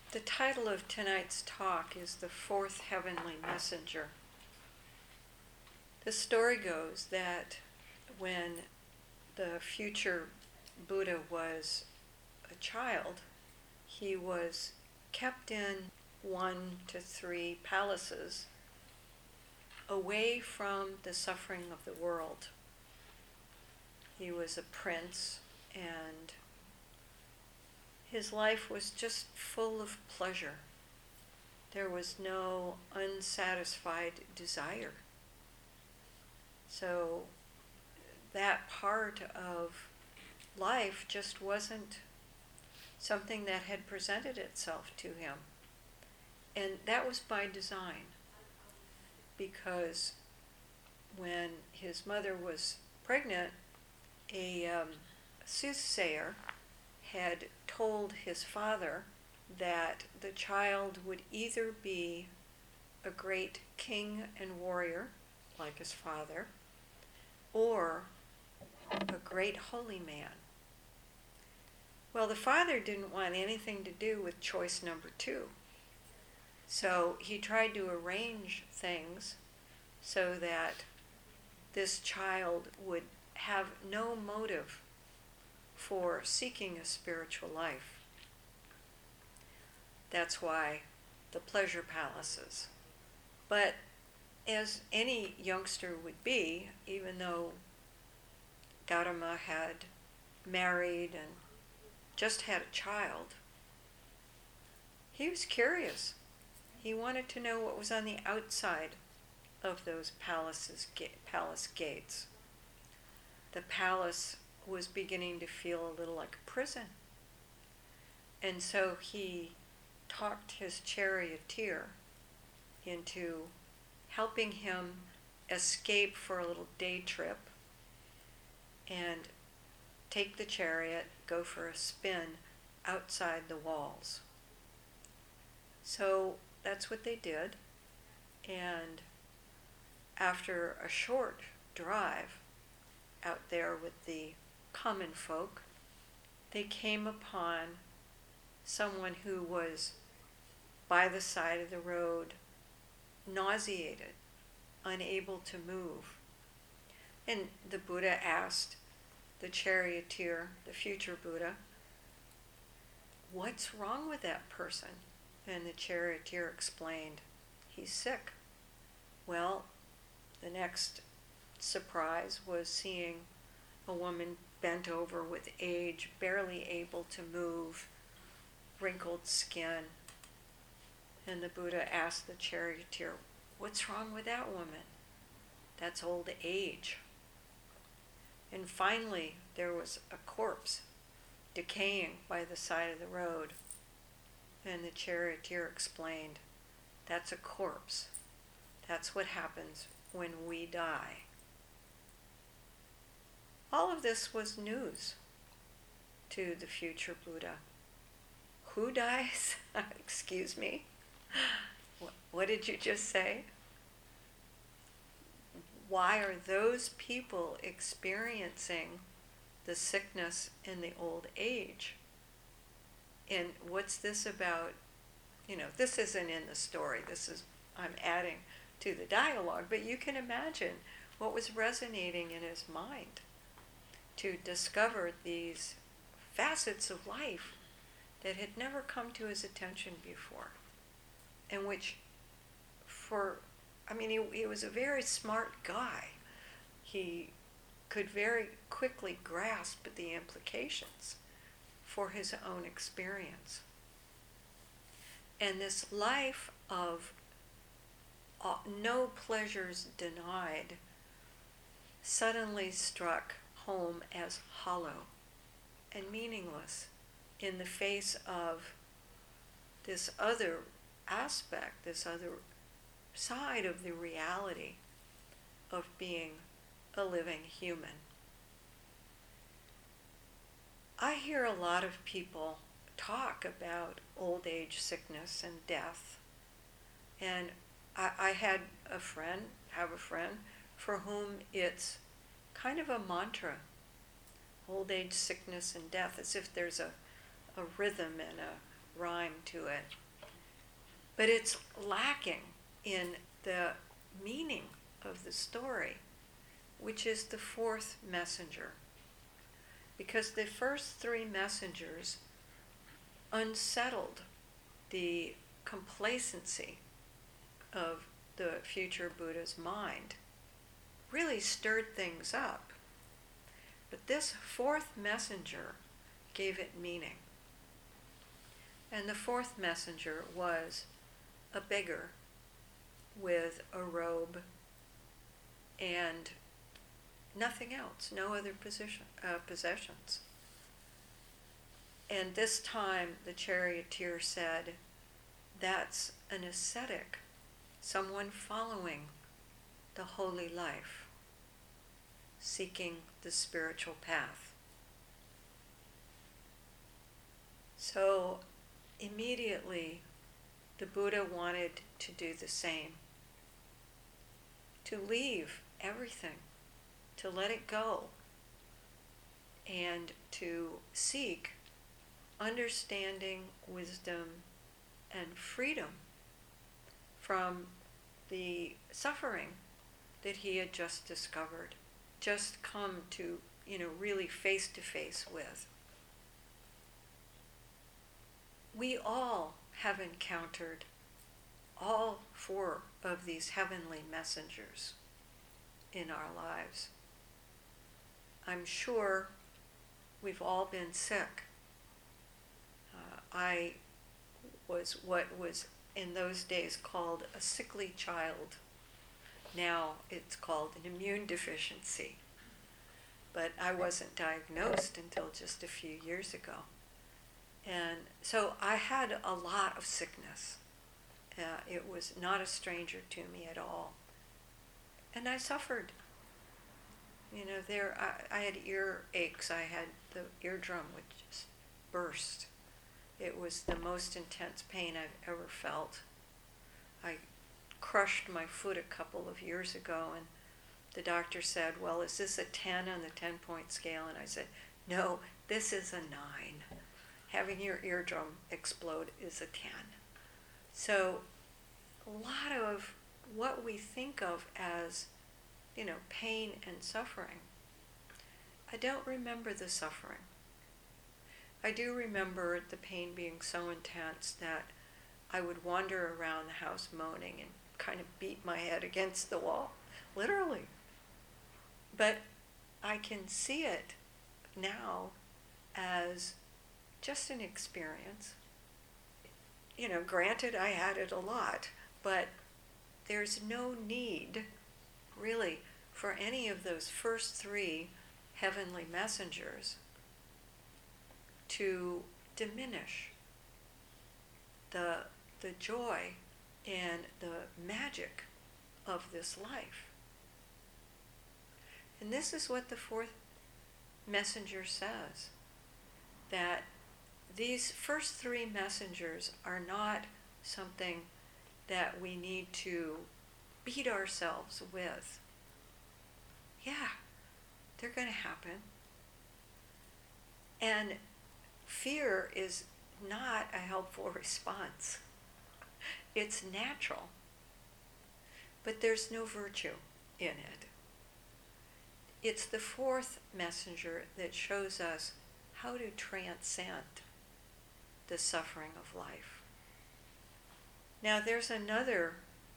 The title of tonight's talk is The Fourth Heavenly Messenger. The story goes that when the future Buddha was a child, he was kept in 1 to 3 palaces away from the suffering of the world. He was a prince, and his life was just full of pleasure. There was no unsatisfied desire. So that part of life just wasn't something that had presented itself to him. And that was by design, because when his mother was pregnant, a soothsayer had told his father that the child would either be a great king and warrior, like his father, or a great holy man. Well, the father didn't want anything to do with choice number 2. So he tried to arrange things so that this child would have no motive for seeking a spiritual life. That's why the pleasure palaces. But as any youngster would be, even though Gautama had married and just had a child, he was curious. He wanted to know what was on the outside of those palace gates. The palace was beginning to feel a little like a prison. And so he talked his charioteer into helping him escape for a little day trip and take the chariot, go for a spin outside the walls. So that's what they did. And after a short drive out there with the common folk, they came upon someone who was by the side of the road, nauseated, unable to move. And the Buddha asked the charioteer, the future Buddha, "What's wrong with that person?" And the charioteer explained, "He's sick." Well, the next surprise was seeing a woman bent over with age, barely able to move, wrinkled skin. And the Buddha asked the charioteer, "What's wrong with that woman?" "That's old age." And finally, there was a corpse decaying by the side of the road. And the charioteer explained, "That's a corpse. That's what happens when we die." All of this was news to the future Buddha. Who dies? Excuse me? What did you just say? Why are those people experiencing the sickness and the old age? And what's this about? This isn't in the story. I'm adding to the dialogue, but you can imagine what was resonating in his mind to discover these facets of life that had never come to his attention before, and which he was a very smart guy. He could very quickly grasp the implications for his own experience. And this life of no pleasures denied suddenly struck home as hollow and meaningless in the face of this other aspect, this other side of the reality of being a living human. I hear a lot of people talk about old age, sickness, and death. And I have a friend for whom it's kind of a mantra. Old age, sickness, and death, as if there's a rhythm and rhyme to it. But it's lacking in the meaning of the story, which is the fourth messenger. Because the first three messengers unsettled the complacency of the future Buddha's mind, really stirred things up. But this fourth messenger gave it meaning. And the fourth messenger was a beggar with a robe and nothing else, no other possessions. And this time the charioteer said, that's an ascetic, someone following the holy life, seeking the spiritual path. So immediately the Buddha wanted to do the same, to leave everything, to let it go, and to seek understanding, wisdom, and freedom from the suffering that he had just discovered, just come to, really face to face with. We all have encountered all four of these heavenly messengers in our lives. I'm sure we've all been sick. I was what was in those days called a sickly child. Now it's called an immune deficiency. But I wasn't diagnosed until just a few years ago. And so I had a lot of sickness. It was not a stranger to me at all. And I suffered. I had ear aches. I had the eardrum would just burst. It was the most intense pain I've ever felt. I crushed my foot a couple of years ago, and the doctor said, well, is this a 10 on the 10-point scale? And I said, no, this is a 9. Having your eardrum explode is a 10. So a lot of what we think of as, pain and suffering, I don't remember the suffering. I do remember the pain being so intense that I would wander around the house moaning and kind of beat my head against the wall, literally. But I can see it now as just an experience. Granted, I had it a lot, but there's no need, really, for any of those first three heavenly messengers to diminish the joy and the magic of this life. And this is what the fourth messenger says, that these first three messengers are not something that we need to beat ourselves with. Yeah, they're going to happen. And fear is not a helpful response. It's natural. But there's no virtue in it. It's the fourth messenger that shows us how to transcend the suffering of life. Now there's another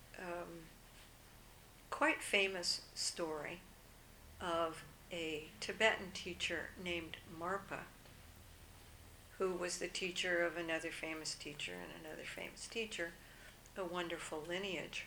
quite famous story of a Tibetan teacher named Marpa, who was the teacher of another famous teacher and another famous teacher, a wonderful lineage.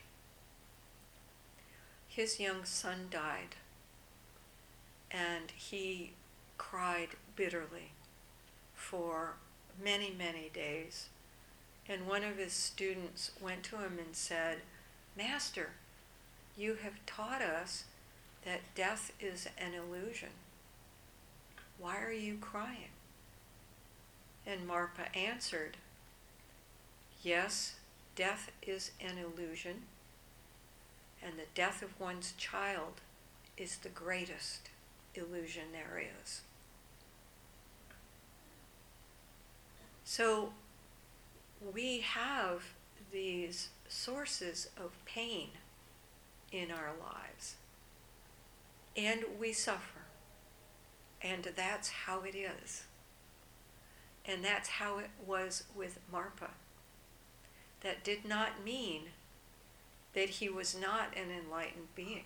His young son died, and he cried bitterly for many, many days. And one of his students went to him and said, Master, you have taught us that death is an illusion. Why are you crying? And Marpa answered, yes, death is an illusion, and the death of one's child is the greatest illusion there is. So we have these sources of pain in our lives, and we suffer, and that's how it is. And that's how it was with Marpa. That did not mean that he was not an enlightened being.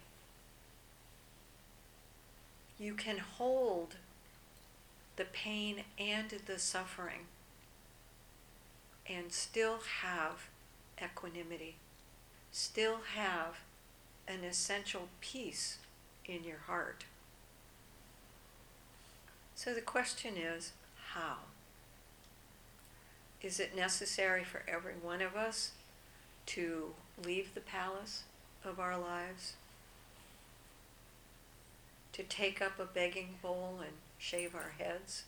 You can hold the pain and the suffering and still have equanimity, still have an essential peace in your heart. So the question is, how? Is it necessary for every one of us to leave the palace of our lives? To take up a begging bowl and shave our heads?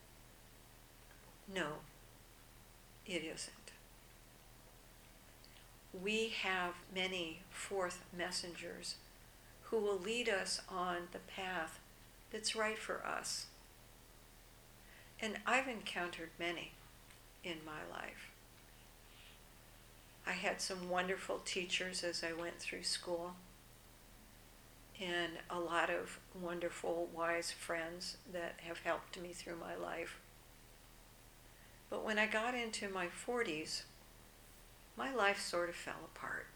No, it isn't. We have many fourth messengers who will lead us on the path that's right for us. And I've encountered many in my life. I had some wonderful teachers as I went through school, and a lot of wonderful, wise friends that have helped me through my life. But when I got into my 40s, my life sort of fell apart.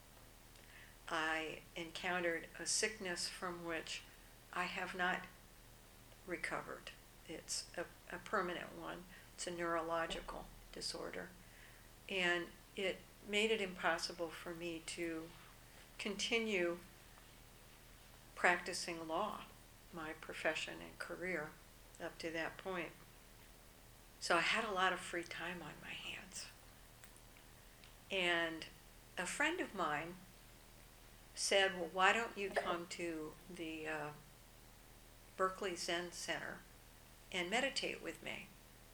I encountered a sickness from which I have not recovered. It's a permanent one. It's a neurological disorder. And it made it impossible for me to continue practicing law, my profession and career, up to that point. So I had a lot of free time on my hands. And a friend of mine said, well, why don't you come to the Berkeley Zen Center and meditate with me?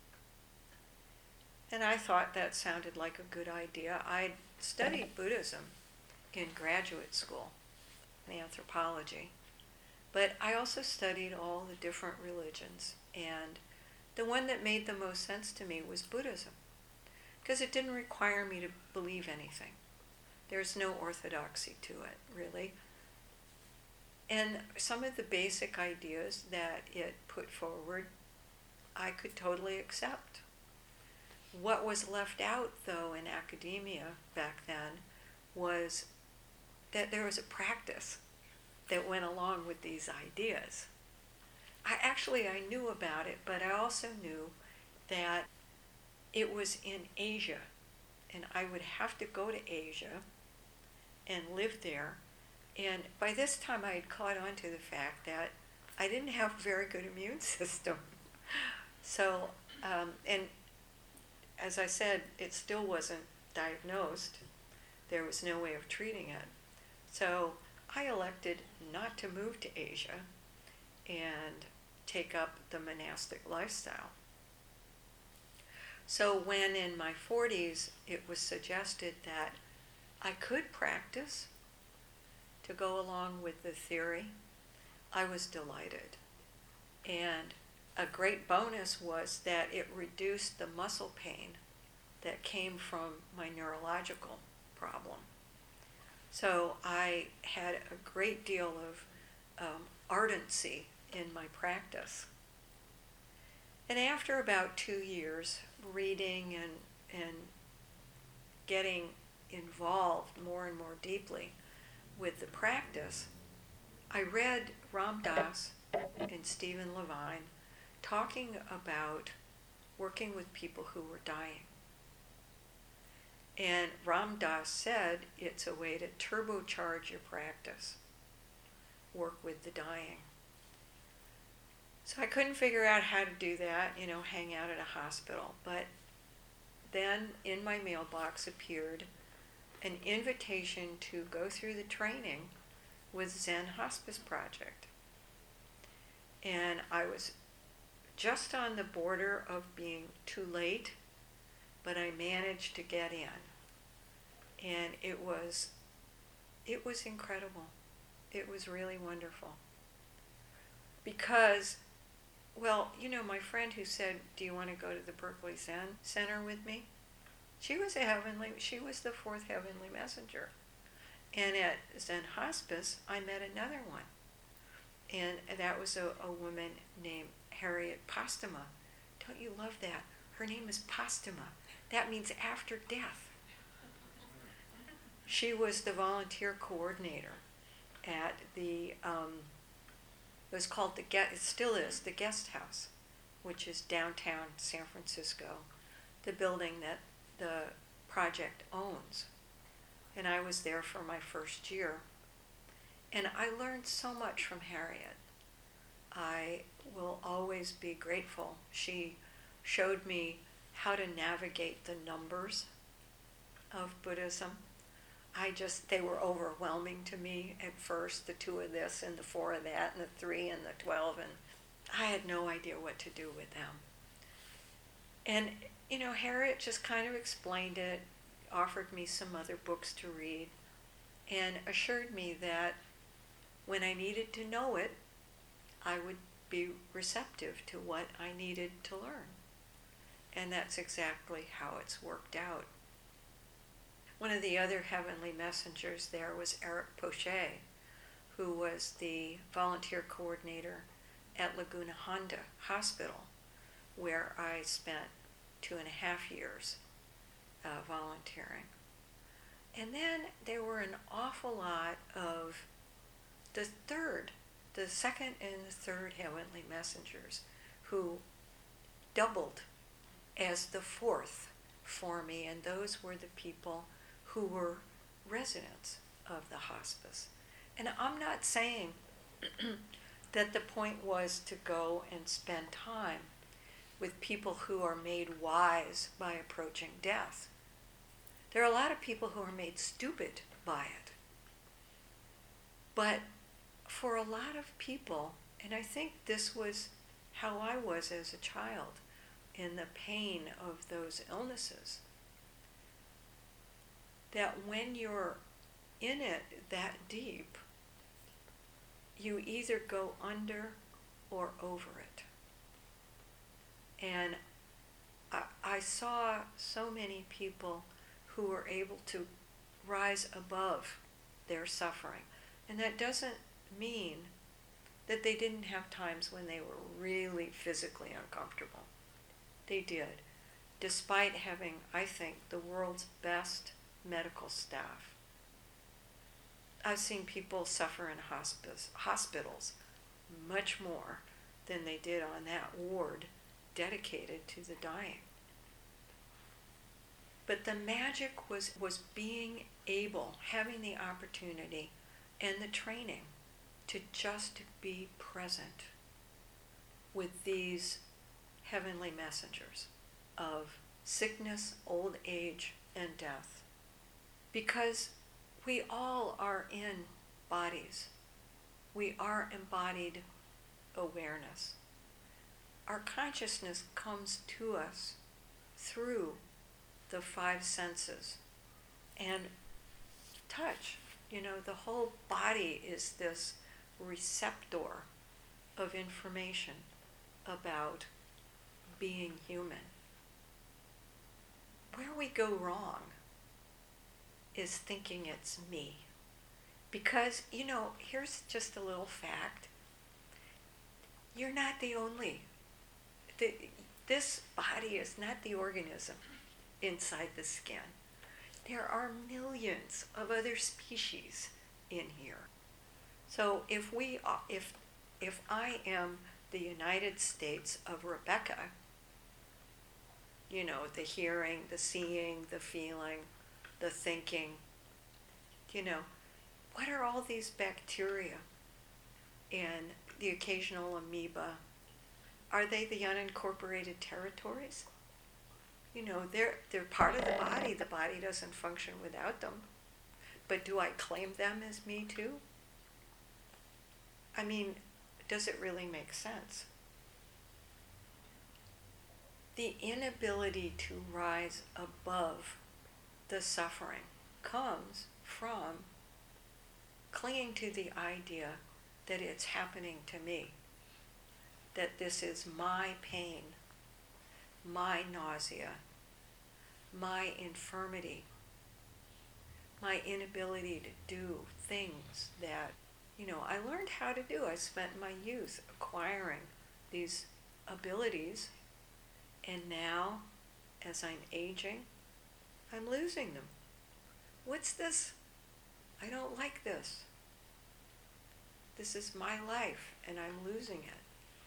And I thought that sounded like a good idea. I'd studied Buddhism in graduate school, in anthropology, but I also studied all the different religions, and the one that made the most sense to me was Buddhism, because it didn't require me to believe anything. There's no orthodoxy to it, really. And some of the basic ideas that it put forward, I could totally accept. What was left out, though, in academia back then was that there was a practice that went along with these ideas. I knew about it, but I also knew that it was in Asia, and I would have to go to Asia and live there. And by this time, I had caught on to the fact that I didn't have a very good immune system. So, and as I said, it still wasn't diagnosed. There was no way of treating it. So I elected not to move to Asia and take up the monastic lifestyle. So when in my 40s it was suggested that I could practice to go along with the theory, I was delighted. And a great bonus was that it reduced the muscle pain that came from my neurological problem. So I had a great deal of ardency in my practice. And after about 2 years reading and getting involved more and more deeply with the practice, I read Ram Dass and Stephen Levine talking about working with people who were dying. And Ram Dass said it's a way to turbocharge your practice, work with the dying. So I couldn't figure out how to do that, hang out at a hospital. But then in my mailbox appeared an invitation to go through the training with Zen Hospice Project. And I was just on the border of being too late, but I managed to get in. And it was incredible. It was really wonderful. Because, my friend who said, do you want to go to the Berkeley Zen Center with me? She was the fourth heavenly messenger. And at Zen Hospice, I met another one. And that was a woman named Harriet Postuma. Don't you love that? Her name is Postuma. That means after death. She was the volunteer coordinator at it was called it still is, the Guest House, which is downtown San Francisco, the building that the project owns. And I was there for my first year. And I learned so much from Harriet. I will always be grateful. She showed me how to navigate the numbers of Buddhism. They were overwhelming to me at first, the 2 of this and the 4 of that and the 3 and the 12, and I had no idea what to do with them. And, Harriet just kind of explained it, offered me some other books to read, and assured me that when I needed to know it, I would be receptive to what I needed to learn. And that's exactly how it's worked out. One of the other heavenly messengers there was Eric Pochet, who was the volunteer coordinator at Laguna Honda Hospital, where I spent 2.5 years volunteering. And then there were an awful lot of the second and the third heavenly messengers who doubled as the fourth for me, and those were the people who were residents of the hospice. And I'm not saying that the point was to go and spend time with people who are made wise by approaching death. There are a lot of people who are made stupid by it. But for a lot of people, and I think this was how I was as a child in the pain of those illnesses, that when you're in it that deep, you either go under or over it. And I saw so many people who were able to rise above their suffering. And that doesn't mean that they didn't have times when they were really physically uncomfortable. They did, despite having, I think, the world's best medical staff. I've seen people suffer in hospitals much more than they did on that ward dedicated to the dying. But the magic was being able, having the opportunity and the training to just be present with these heavenly messengers of sickness, old age, and death. Because we all are in bodies. We are embodied awareness. Our consciousness comes to us through the 5 senses. And touch, the whole body is this receptor of information about being human. Where we go wrong is thinking it's me. Because, here's just a little fact. You're not the only. This body is not the organism inside the skin. There are millions of other species in here. So if I am the United States of Rebecca, the hearing, the seeing, the feeling, the thinking, what are all these bacteria and the occasional amoeba? Are they the unincorporated territories? They're part of the body. The body doesn't function without them. But do I claim them as me too? I mean, does it really make sense? The inability to rise above the suffering comes from clinging to the idea that it's happening to me, that this is my pain, my nausea, my infirmity, my inability to do things that, I learned how to do. I spent my youth acquiring these abilities, and now, as I'm aging, I'm losing them. What's this? I don't like this. This is my life, and I'm losing it.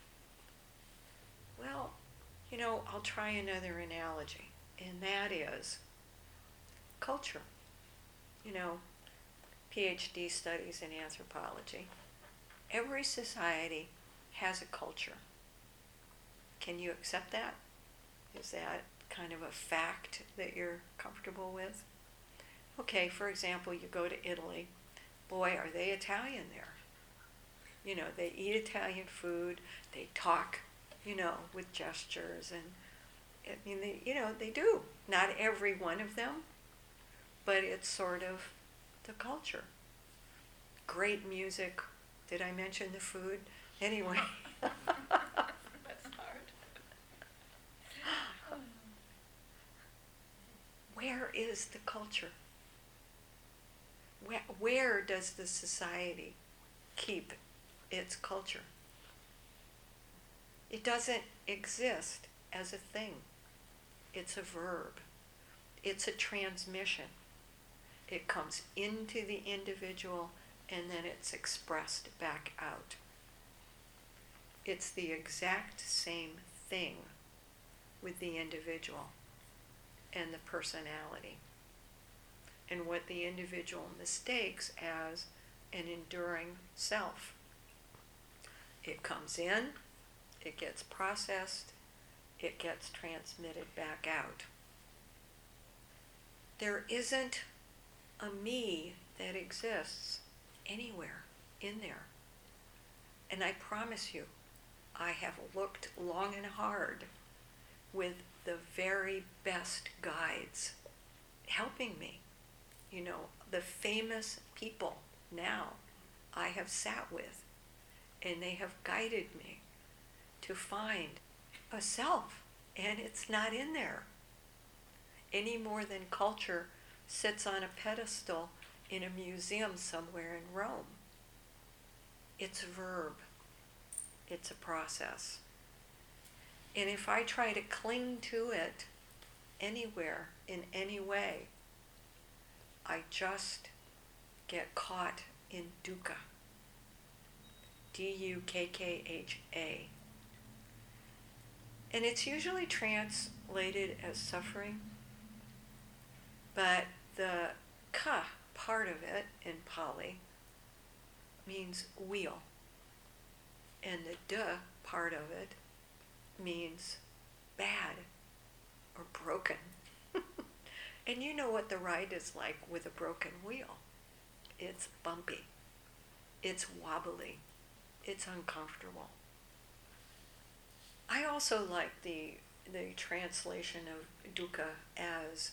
Well, I'll try another analogy, and that is culture. You know, PhD studies in anthropology. Every society has a culture. Can you accept that? Is that kind of a fact that you're comfortable with? Okay, for example, you go to Italy. Boy, are they Italian there. They eat Italian food, they talk, with gestures, and they do. Not every one of them, but it's sort of the culture. Great music. Did I mention the food? Anyway. That's hard. Where is the culture? Where does the society keep its culture? It doesn't exist as a thing. It's a verb. It's a transmission. It comes into the individual and then it's expressed back out. It's the exact same thing with the individual and the personality, and what the individual mistakes as an enduring self. It comes in, it gets processed, it gets transmitted back out. There isn't a me that exists anywhere in there. And I promise you, I have looked long and hard with the very best guides helping me. The famous people now I have sat with, and they have guided me to find a self, and it's not in there any more than culture sits on a pedestal in a museum somewhere in Rome. It's a verb. It's a process. And if I try to cling to it anywhere, in any way, I just get caught in dukkha. D-U-K-K-H-A. And it's usually translated as suffering, but the ka part of it in Pali means wheel, and the da part of it means bad or broken. And you know what the ride is like with a broken wheel. It's bumpy, it's wobbly, it's uncomfortable. I also like the translation of dukkha as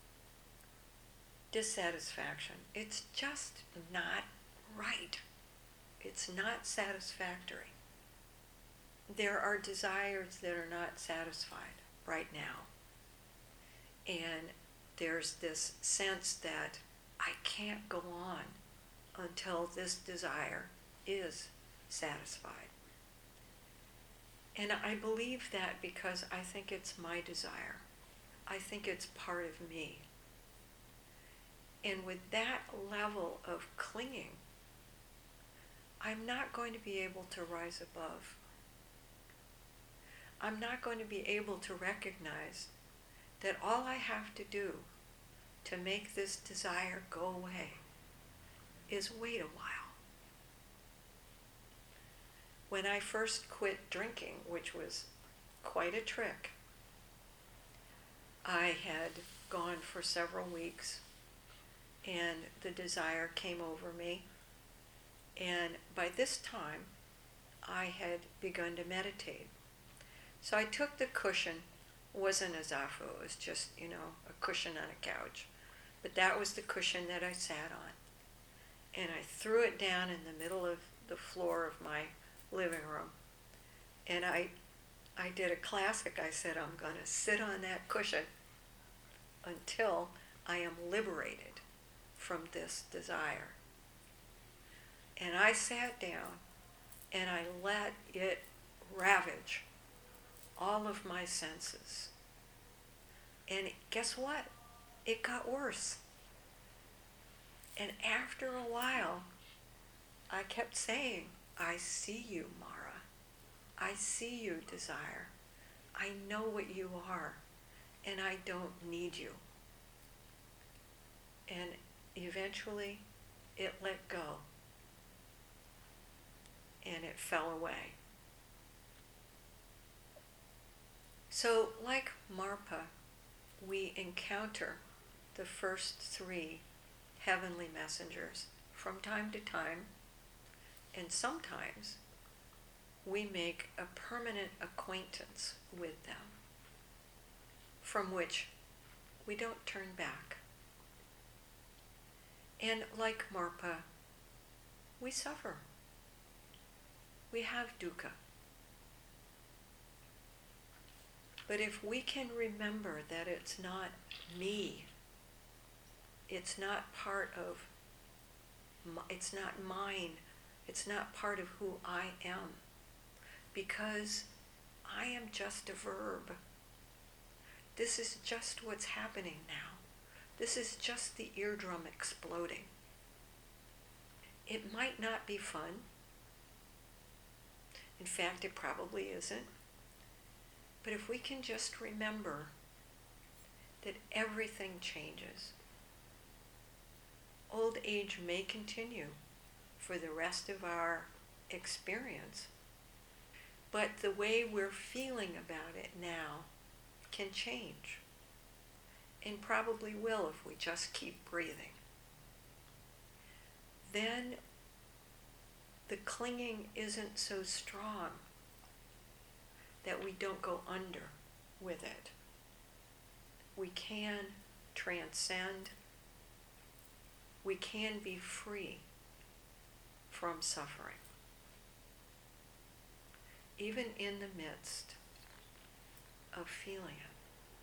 dissatisfaction. It's just not right. It's not satisfactory. There are desires that are not satisfied right now. And there's this sense that I can't go on until this desire is satisfied. And I believe that because I think it's my desire. I think it's part of me. And with that level of clinging, I'm not going to be able to rise above. I'm not going to be able to recognize that all I have to do to make this desire go away is wait a while. When I first quit drinking, which was quite a trick, I had gone for several weeks, and the desire came over me. And by this time, I had begun to meditate. So I took the cushion. It wasn't a zafu, it was just, a cushion on a couch. But that was the cushion that I sat on. And I threw it down in the middle of the floor of my living room. And I did a classic. I said, I'm going to sit on that cushion until I am liberated from this desire. And I sat down and I let it ravage all of my senses. And guess what? It got worse. And after a while, I kept saying, I see you, Mara. I see you, desire. I know what you are, and I don't need you. And eventually, it let go, and it fell away. So, like Marpa, we encounter the first three heavenly messengers from time to time, and sometimes we make a permanent acquaintance with them, from which we don't turn back. And like Marpa, we suffer. We have dukkha. But if we can remember that it's not me, it's not part of, it's not mine, it's not part of who I am, because I am just a verb. This is just what's happening now. This is just the eardrum exploding. It might not be fun. In fact, it probably isn't. But if we can just remember that everything changes, old age may continue for the rest of our experience, but the way we're feeling about it now can change, and probably will if we just keep breathing. Then the clinging isn't so strong that we don't go under with it. We can transcend. We can be free from suffering, even in the midst of feeling it.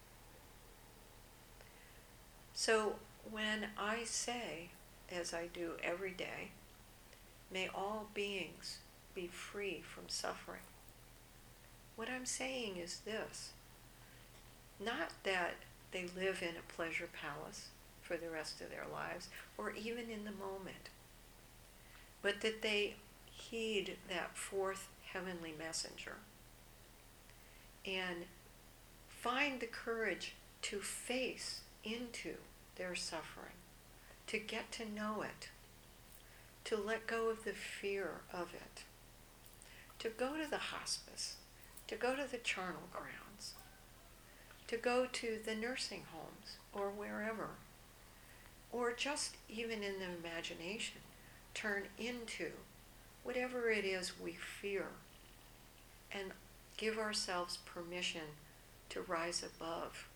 So when I say, as I do every day, may all beings be free from suffering, what I'm saying is this: not that they live in a pleasure palace for the rest of their lives, or even in the moment, but that they heed that fourth heavenly messenger and find the courage to face into their suffering, to get to know it, to let go of the fear of it, to go to the hospice, to go to the charnel grounds, to go to the nursing homes or wherever, or just even in the imagination, turn into whatever it is we fear and give ourselves permission to rise above.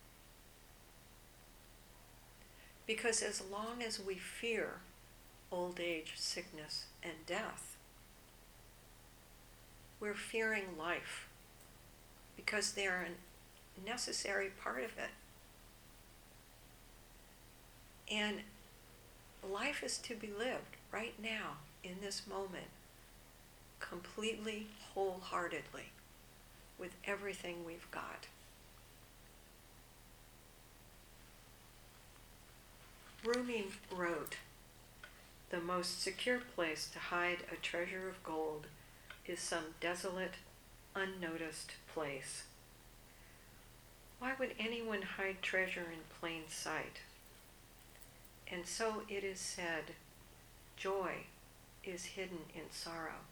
Because as long as we fear old age, sickness, and death, we're fearing life, because they're a necessary part of it. And life is to be lived right now, in this moment, completely, wholeheartedly, with everything we've got. Rumi wrote, "The most secure place to hide a treasure of gold is some desolate, unnoticed place." Why would anyone hide treasure in plain sight? And so it is said, joy is hidden in sorrow.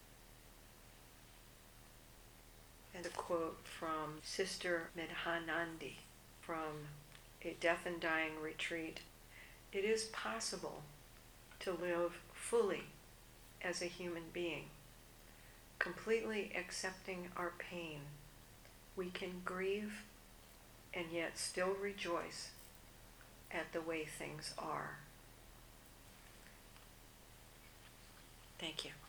And a quote from Sister Medhanandi from a death and dying retreat: "It is possible to live fully as a human being, completely accepting our pain. We can grieve and yet still rejoice at the way things are." Thank you.